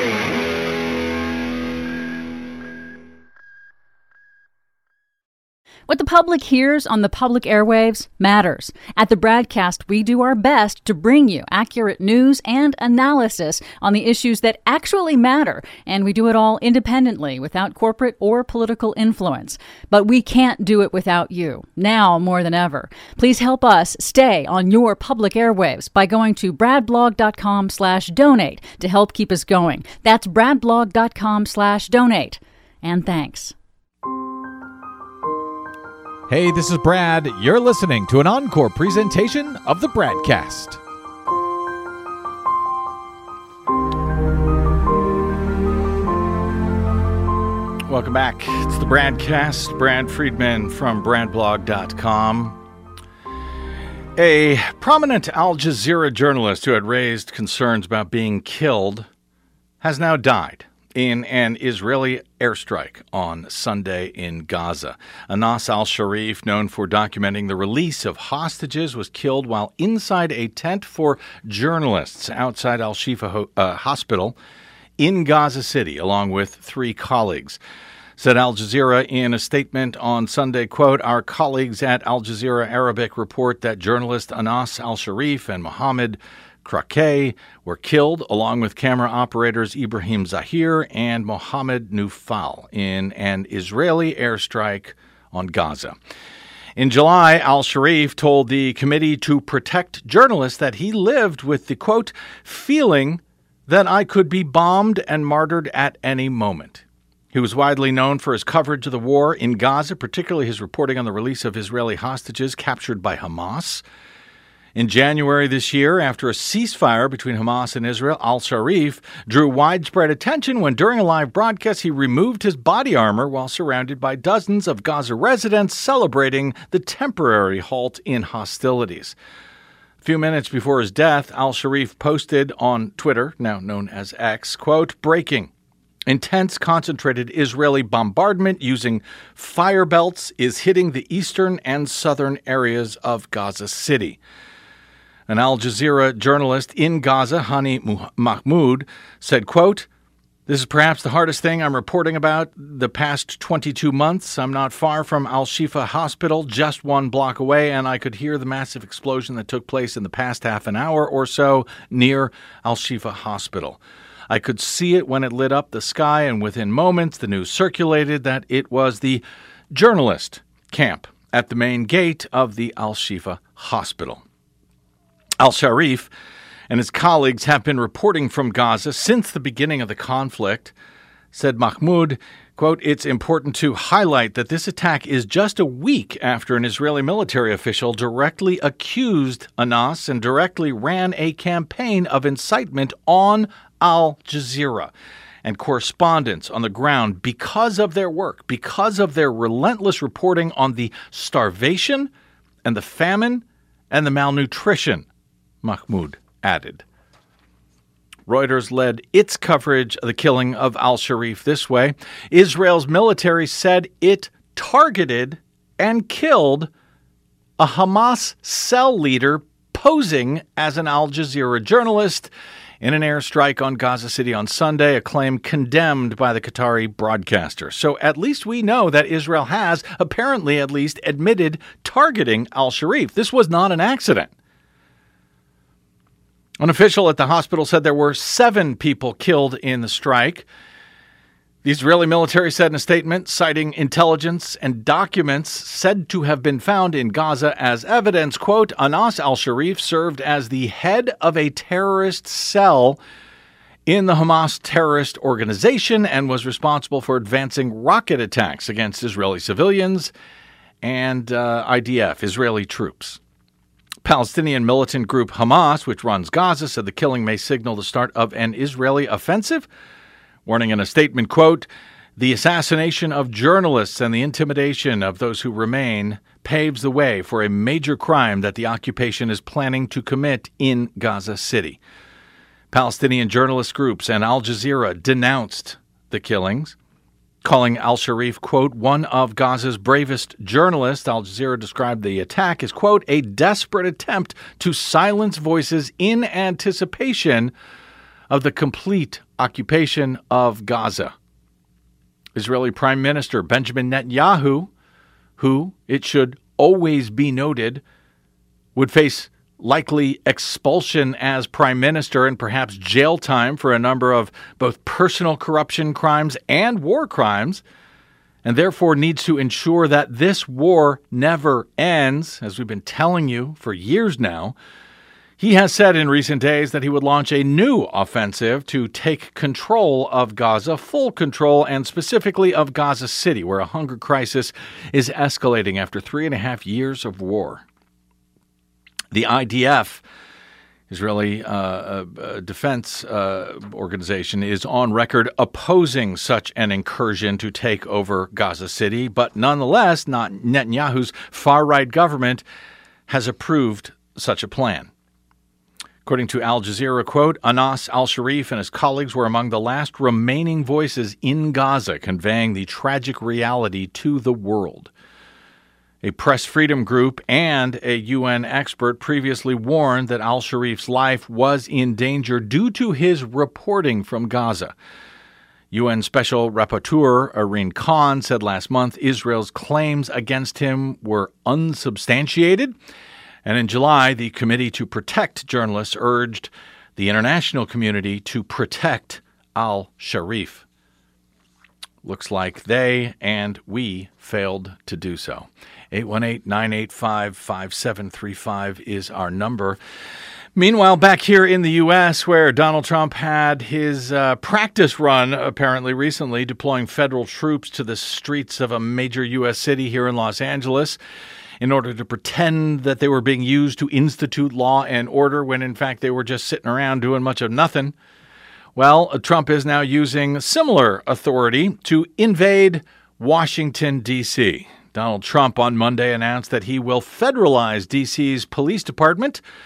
What the public hears on the public airwaves matters. At the Bradcast, we do our best to bring you accurate news and analysis on the issues that actually matter, and we do it all independently, without corporate or political influence. But we can't do it without you, now more than ever. Please help us stay on your public airwaves by going to bradblog.com slash donate to help keep us going. That's bradblog.com slash donate. And thanks. Hey, this is Brad. You're listening to an encore presentation of the Bradcast. Welcome back. It's the Bradcast. Brad Friedman from brad blog dot com. A prominent Al Jazeera journalist who had raised concerns about being killed has now died in an Israeli airstrike on Sunday in Gaza. Anas al-Sharif, known for documenting the release of hostages, was killed while inside a tent for journalists outside Al-Shifa ho- uh, Hospital in Gaza City, along with three colleagues. Said Al Jazeera in a statement on Sunday, quote, "Our colleagues at Al Jazeera Arabic report that journalist Anas al-Sharif and Mohammed Krake were killed, along with camera operators Ibrahim Zahir and Mohammed Nufal, in an Israeli airstrike on Gaza." In July, al-Sharif told the Committee to Protect Journalists that he lived with the, quote, "feeling that I could be bombed and martyred at any moment." He was widely known for his coverage of the war in Gaza, particularly his reporting on the release of Israeli hostages captured by Hamas. In January this year, after a ceasefire between Hamas and Israel, al-Sharif drew widespread attention when, during a live broadcast, he removed his body armor while surrounded by dozens of Gaza residents celebrating the temporary halt in hostilities. A few minutes before his death, al-Sharif posted on Twitter, now known as X, quote, "Breaking. Intense, concentrated Israeli bombardment using fire belts is hitting the eastern and southern areas of Gaza City. An Al Jazeera journalist in Gaza, Hani Mahmoud, said, quote, "This is perhaps the hardest thing I'm reporting about the past twenty-two months. I'm not far from Al-Shifa Hospital, just one block away, and I could hear the massive explosion that took place in the past half an hour or so near Al-Shifa Hospital. I could see it when it lit up the sky, and within moments the news circulated that it was the journalist camp at the main gate of the Al-Shifa Hospital." Al-Sharif and his colleagues have been reporting from Gaza since the beginning of the conflict. Said Mahmoud, quote, "It's important to highlight that this attack is just a week after an Israeli military official directly accused Anas and directly ran a campaign of incitement on Al Jazeera and correspondents on the ground because of their work, because of their relentless reporting on the starvation and the famine and the malnutrition," Mahmoud added. Reuters led its coverage of the killing of al-Sharif this way. Israel's military said it targeted and killed a Hamas cell leader posing as an Al Jazeera journalist in an airstrike on Gaza City on Sunday, a claim condemned by the Qatari broadcaster. So at least we know that Israel has, apparently at least, admitted targeting al-Sharif. This was not an accident. An official at the hospital said there were seven people killed in the strike. The Israeli military said in a statement, citing intelligence and documents said to have been found in Gaza as evidence, quote, "Anas al-Sharif served as the head of a terrorist cell in the Hamas terrorist organization and was responsible for advancing rocket attacks against Israeli civilians and uh, I D F, Israeli troops." Palestinian militant group Hamas, which runs Gaza, said the killing may signal the start of an Israeli offensive, warning in a statement, quote, "The assassination of journalists and the intimidation of those who remain paves the way for a major crime that the occupation is planning to commit in Gaza City." Palestinian journalist groups and Al Jazeera denounced the killings, calling al-Sharif, quote, "one of Gaza's bravest journalists." Al Jazeera described the attack as, quote, "a desperate attempt to silence voices in anticipation of the complete occupation of Gaza." Israeli Prime Minister Benjamin Netanyahu, who, it should always be noted, would face likely expulsion as prime minister and perhaps jail time for a number of both personal corruption crimes and war crimes, and therefore needs to ensure that this war never ends, as we've been telling you for years now. He has said in recent days that he would launch a new offensive to take control of Gaza, full control, and specifically of Gaza City, where a hunger crisis is escalating after three and a half years of war. The I D F, Israeli uh, uh, Defense uh, Organization, is on record opposing such an incursion to take over Gaza City, but nonetheless, not Netanyahu's far-right government has approved such a plan. According to Al Jazeera, quote, "Anas al-Sharif and his colleagues were among the last remaining voices in Gaza, conveying the tragic reality to the world." A press freedom group and a U N expert previously warned that al-Sharif's life was in danger due to his reporting from Gaza. U N Special Rapporteur Irene Khan said last month Israel's claims against him were unsubstantiated. And in July, the Committee to Protect Journalists urged the international community to protect al-Sharif. Looks like they and we failed to do so. eight one eight, nine eight five, five seven three five is our number. Meanwhile, back here in the U S, where Donald Trump had his uh, practice run, apparently recently, deploying federal troops to the streets of a major U S city here in Los Angeles in order to pretend that they were being used to institute law and order when, in fact, they were just sitting around doing much of nothing. Well, Trump is now using similar authority to invade Washington, D C Donald Trump on Monday announced that he will federalize D C's police department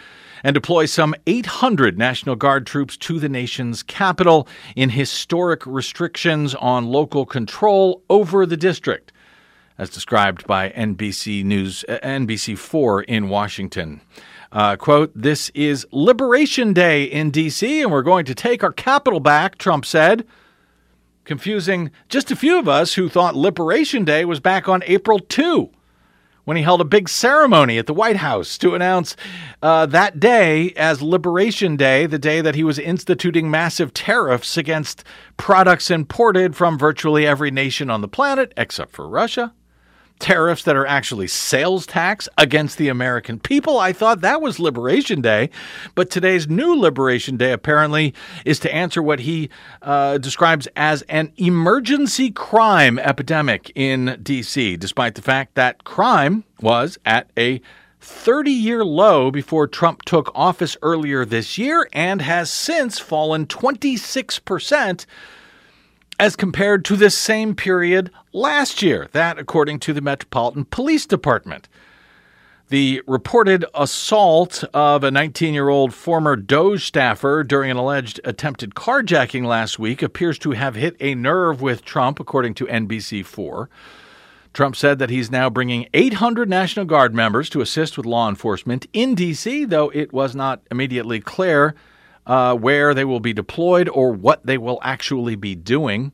and deploy some eight hundred National Guard troops to the nation's capital in historic restrictions on local control over the district, as described by N B C News, uh, N B C four in Washington. Uh, quote, "This is Liberation Day in D C, and we're going to take our capital back," Trump said, confusing just a few of us who thought Liberation Day was back on April second, when he held a big ceremony at the White House to announce uh, that day as Liberation Day, the day that he was instituting massive tariffs against products imported from virtually every nation on the planet, except for Russia. Tariffs that are actually sales tax against the American people. I thought that was Liberation Day, but today's new Liberation Day apparently is to answer what he uh, describes as an emergency crime epidemic in D C, despite the fact that crime was at a thirty-year low before Trump took office earlier this year and has since fallen twenty-six percent as compared to this same period last year. That, according to the Metropolitan Police Department. The reported assault of a nineteen-year-old former DOJ staffer during an alleged attempted carjacking last week appears to have hit a nerve with Trump, according to N B C four. Trump said that he's now bringing eight hundred National Guard members to assist with law enforcement in D C, though it was not immediately clear Uh, where they will be deployed or what they will actually be doing.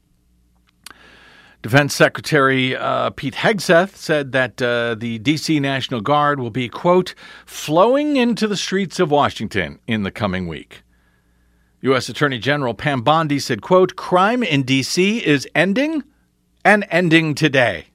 Defense Secretary uh, Pete Hegseth said that uh, the D C National Guard will be, quote, flowing into the streets of Washington in the coming week. U S Attorney General Pam Bondi said, quote, crime in D C is ending and ending today.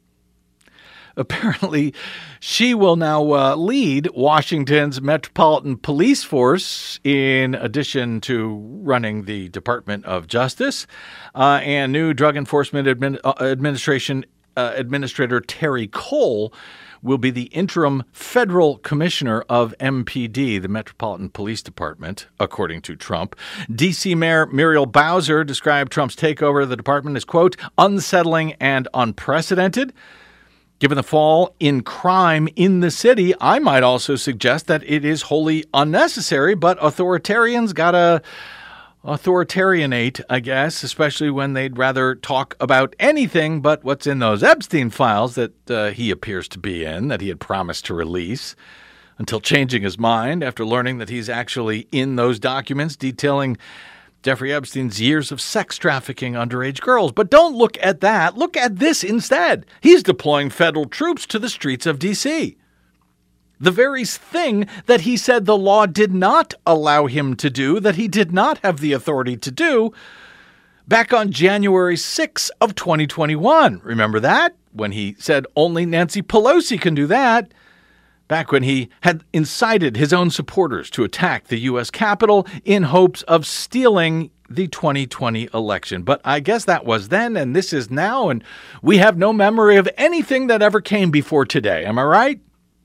Apparently, she will now uh, lead Washington's Metropolitan Police Force in addition to running the Department of Justice. Uh, and new Drug Enforcement Admin- uh, Administration uh, Administrator Terry Cole will be the interim federal commissioner of M P D, the Metropolitan Police Department, according to Trump. D C Mayor Muriel Bowser described Trump's takeover of the department as, quote, unsettling and unprecedented. Given the fall in crime in the city, I might also suggest that it is wholly unnecessary, but authoritarians gotta authoritarianate, I guess, especially when they'd rather talk about anything but what's in those Epstein files that uh, he appears to be in, that he had promised to release, until changing his mind after learning that he's actually in those documents detailing Jeffrey Epstein's years of sex trafficking underage girls. But don't look at that. Look at this instead. He's deploying federal troops to the streets of D C. The very thing that he said the law did not allow him to do, that he did not have the authority to do, back on January sixth of twenty twenty-one. Remember that? When he said only Nancy Pelosi can do that. Back when he had incited his own supporters to attack the U S Capitol in hopes of stealing the twenty twenty election. But I guess that was then, and this is now, and we have no memory of anything that ever came before today. Am I right?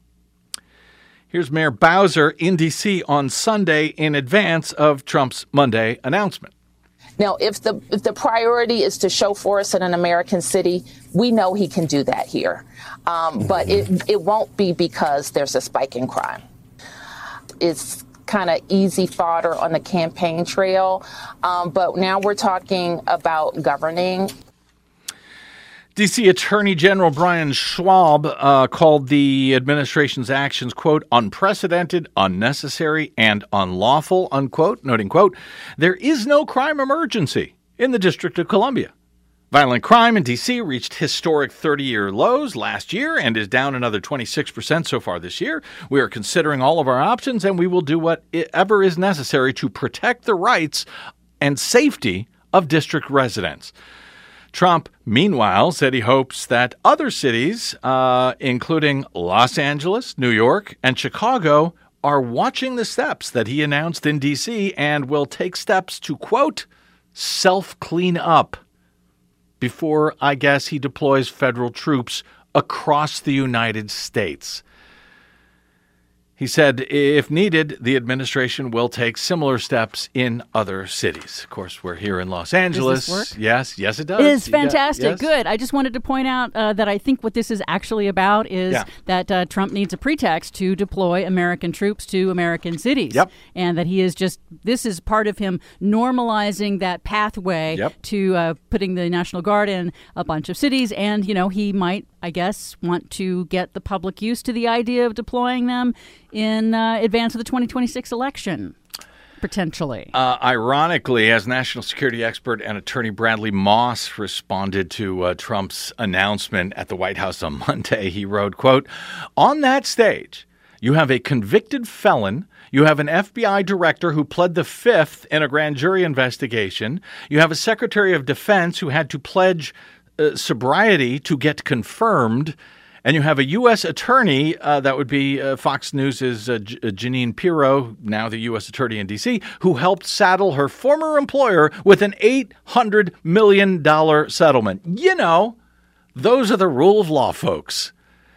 Here's Mayor Bowser in D C on Sunday in advance of Trump's Monday announcement. Now, if the if the priority is to show force in an American city, we know he can do that here. Um, but it, it won't be because there's a spike in crime. It's kind of easy fodder on the campaign trail. Um, but now we're talking about governing. D C Attorney General Brian Schwab uh, called the administration's actions, quote, unprecedented, unnecessary, and unlawful, unquote, noting, quote, there is no crime emergency in the District of Columbia. Violent crime in D C reached historic thirty-year lows last year and is down another twenty-six percent so far this year. We are considering all of our options, and we will do whatever is necessary to protect the rights and safety of district residents. Trump, meanwhile, said he hopes that other cities, uh, including Los Angeles, New York, and Chicago, are watching the steps that he announced in D C and will take steps to, quote, self-clean up before, I guess, he deploys federal troops across the United States. He said, if needed, the administration will take similar steps in other cities. Of course, we're here in Los Angeles. Does this work? Yes, yes, it does. It is Yeah, fantastic. yes. Good. I just wanted to point out uh, that I think what this is actually about is Yeah. that uh, Trump needs a pretext to deploy American troops to American cities. Yep. And that he is just, this is part of him normalizing that pathway Yep. to uh, putting the National Guard in a bunch of cities. And, you know, he might, I guess, want to get the public used to the idea of deploying them in uh, advance of the twenty twenty-six election, potentially. Uh, ironically, as national security expert and attorney Bradley Moss responded to uh, Trump's announcement at the White House on Monday, he wrote, quote, "On that stage, you have a convicted felon. You have an F B I director who pled the fifth in a grand jury investigation. You have a Secretary of Defense who had to pledge uh, sobriety to get confirmed. And you have a U S attorney, uh, that would be uh, Fox News' uh, J- uh, Jeanine Pirro, now the U S attorney in D C, who helped saddle her former employer with an eight hundred million dollars settlement. You know, those are the rule of law, folks."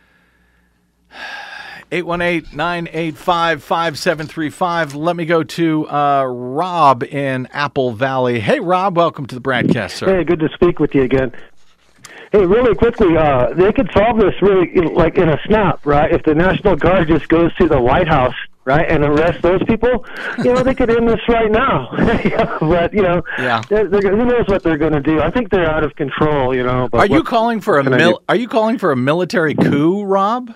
eight one eight, nine eight five, five seven three five. Let me go to uh, Rob in Apple Valley. Hey, Rob, welcome to the broadcast, sir. Hey, good to speak with you again. Hey, really quickly, uh, they could solve this really in, like in a snap, right? If the National Guard just goes to the White House, right, and arrest those people, you know, they could end this right now. But, you know, Yeah. they're, they're, who knows what they're going to do? I think they're out of control, you know. But Are you what- calling for a what can I mil- do? Are you calling for a military coup, Rob?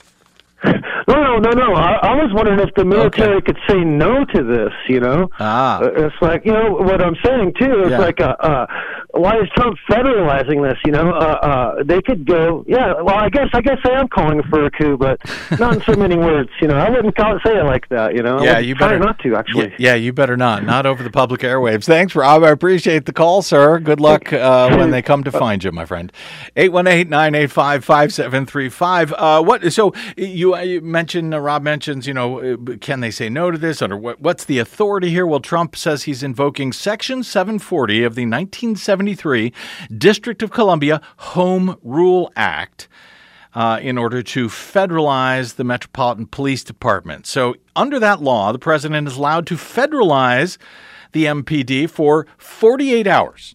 No, no, no, no. I, I was wondering if the military could say no to this, you know? Ah. Uh, It's like, you know, what I'm saying, too, is Yeah. like, uh, uh, why is Trump federalizing this, you know? Uh, uh, they could go, yeah, well, I guess I guess I am calling for a coup, but not in so many words, you know? I wouldn't call it, say it like that, you know? I Yeah, would you try better not to, actually. Yeah, yeah, you better not. Not over the public airwaves. Thanks, Rob. I appreciate the call, sir. Good luck uh, when they come to find you, my friend. eight one eight, nine eight five, five seven three five. Uh, what? So you, you mentioned, uh, Rob mentions, you know, uh, can they say no to this? Under what, what's the authority here? Well, Trump says he's invoking Section seven forty of the nineteen seventy-three District of Columbia Home Rule Act. Uh, in order to federalize the Metropolitan Police Department. So under that law, the president is allowed to federalize the M P D for forty-eight hours.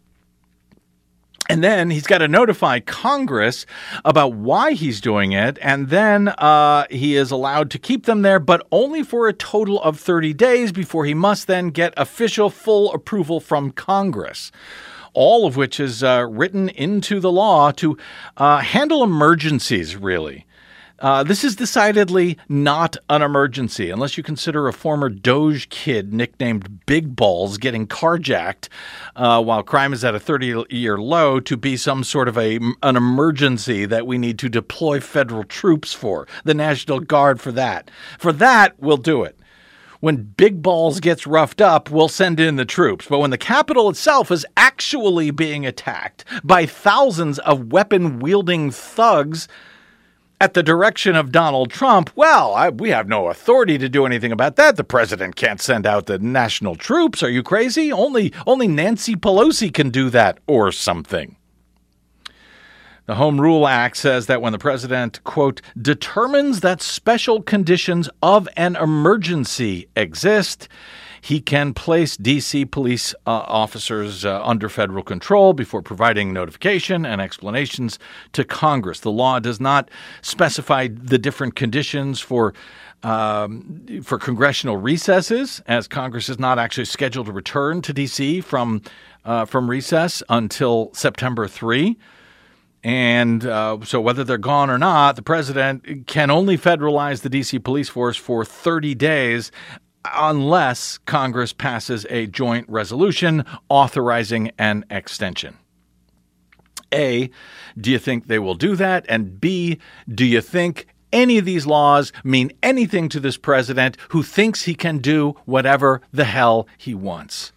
And then he's got to notify Congress about why he's doing it. And then uh, he is allowed to keep them there, but only for a total of thirty days before he must then get official full approval from Congress. All of which is uh, written into the law to uh, handle emergencies, really. Uh, this is decidedly not an emergency, unless you consider a former Doge kid nicknamed Big Balls getting carjacked uh, while crime is at a thirty-year low to be some sort of a, an emergency that we need to deploy federal troops for, the National Guard for that. For that, we'll do it. When Big Balls gets roughed up, we'll send in the troops. But when the Capitol itself is actually being attacked by thousands of weapon-wielding thugs at the direction of Donald Trump, well, I, we have no authority to do anything about that. The president can't send out the national troops. Are you crazy? Only, only Nancy Pelosi can do that or something. The Home Rule Act says that when the president, quote, determines that special conditions of an emergency exist, he can place D C police uh, officers uh, under federal control before providing notification and explanations to Congress. The law does not specify the different conditions for um, for congressional recesses, as Congress is not actually scheduled to return to D C from uh, from recess until September third. And uh, so whether they're gone or not, the president can only federalize the D C police force for thirty days unless Congress passes a joint resolution authorizing an extension. A, do you think they will do that? And B, do you think any of these laws mean anything to this president who thinks he can do whatever the hell he wants?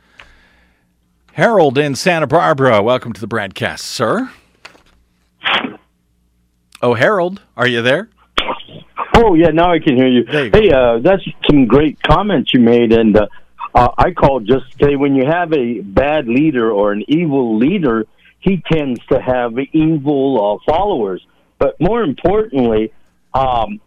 Harold in Santa Barbara, welcome to the broadcast, sir. Oh, Harold, are you there? Oh, yeah, now I can hear you. you hey, uh, that's some great comments you made, and uh, uh, I called just to say when you have a bad leader or an evil leader, he tends to have evil uh, followers. But more importantly, um,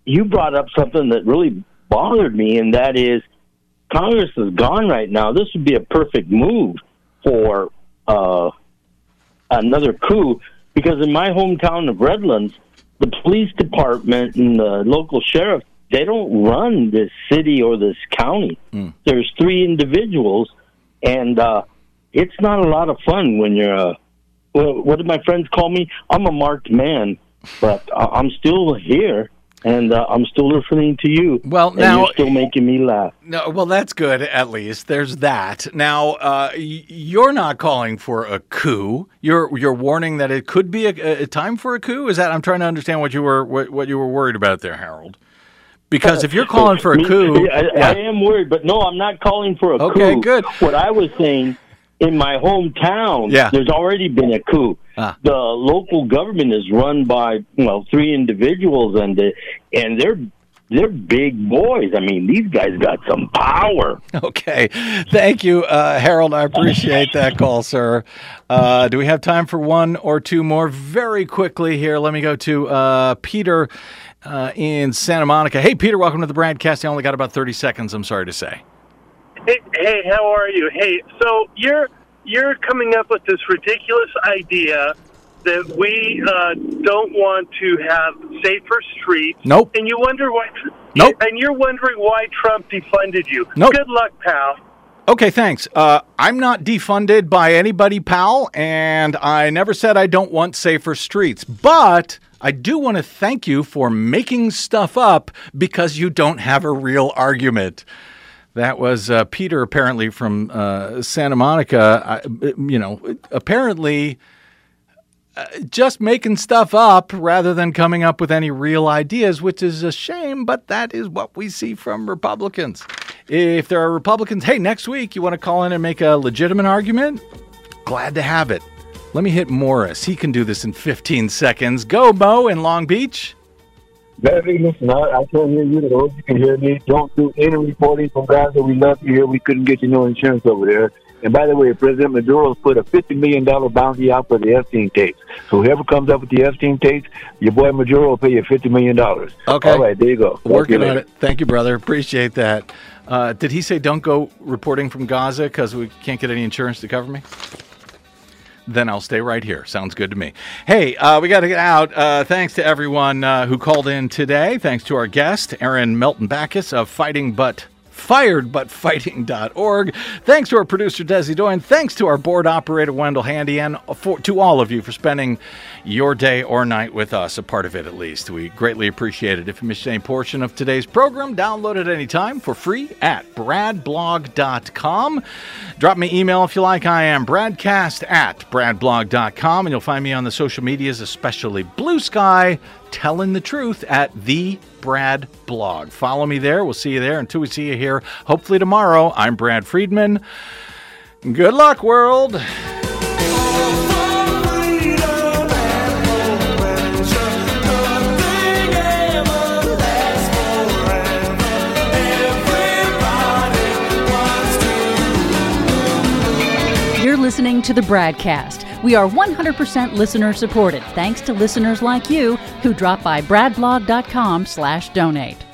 you brought up something that really bothered me, and that is Congress is gone right now. This would be a perfect move for uh, another coup, because in my hometown of Redlands, the police department and the local sheriff, they don't run this city or this county. Mm. There's three individuals, and uh, it's not a lot of fun when you're a, well, what did my friends call me? I'm a marked man, but I'm still here. And uh, I'm still listening to you. Well, and now you're still making me laugh. No, well, that's good. At least there's that. Now, uh, y- you're not calling for a coup. You're you're warning that it could be a, a time for a coup. Is that? I'm trying to understand what you were what, what you were worried about there, Harold. Because if you're calling for a coup, I, yeah. I am worried, but no, I'm not calling for a okay, coup. Okay, good. What I was saying, in my hometown, yeah. there's already been a coup. Ah. The local government is run by, well, three individuals, and the, and they're they're big boys. I mean, these guys got some power. Okay. Thank you, uh, Harold. I appreciate that call, sir. Uh, do we have time for one or two more? Very quickly here, let me go to uh, Peter uh, in Santa Monica. Hey, Peter, welcome to the Bradcast. I only got about thirty seconds, I'm sorry to say. Hey, hey, how are you? Hey, so you're you're coming up with this ridiculous idea that we uh, don't want to have safer streets. Nope. And you wonder why. Nope. And you're wondering why Trump defunded you. Nope. Good luck, pal. Okay, thanks. Uh, I'm not defunded by anybody, pal, and I never said I don't want safer streets. But I do want to thank you for making stuff up because you don't have a real argument. That was uh, Peter, apparently from uh, Santa Monica. I, you know, apparently uh, just making stuff up rather than coming up with any real ideas, which is a shame, but that is what we see from Republicans. If there are Republicans, hey, next week you want to call in and make a legitimate argument? Glad to have it. Let me hit Morris. He can do this in fifteen seconds. Go, Mo, in Long Beach. Baby, listen, I, I can't hear you. Those you can hear me. Don't do any reporting from Gaza. We love you here. We couldn't get you no insurance over there. And by the way, President Maduro's put a fifty million dollars bounty out for the Epstein tapes. So whoever comes up with the Epstein tapes, your boy Maduro will pay you fifty million dollars. Okay. All right, there you go. Working on it. Thank you, brother. Appreciate that. Uh, did he say don't go reporting from Gaza because we can't get any insurance to cover me? Then I'll stay right here. Sounds good to me. Hey, uh, we got to get out. Uh, thanks to everyone uh, who called in today. Thanks to our guest, Aaron Melton Backus of Fighting But fired but fighting dot org. Thanks to our producer, Desi Doyen. Thanks to our board operator, Wendell Handy, and for, to all of you for spending your day or night with us, a part of it at least. We greatly appreciate it. If you missed any portion of today's program, download it anytime for free at brad blog dot com. Drop me an email if you like. I am bradcast at brad blog dot com, and you'll find me on the social medias, especially Blue Sky, telling the truth at the Brad Blog. Follow me there. We'll see you there. Until we see you here, hopefully tomorrow, I'm Brad Friedman. Good luck, world. You're listening to the Bradcast. We are one hundred percent listener supported, thanks to listeners like you who drop by brad blog dot com slash donate.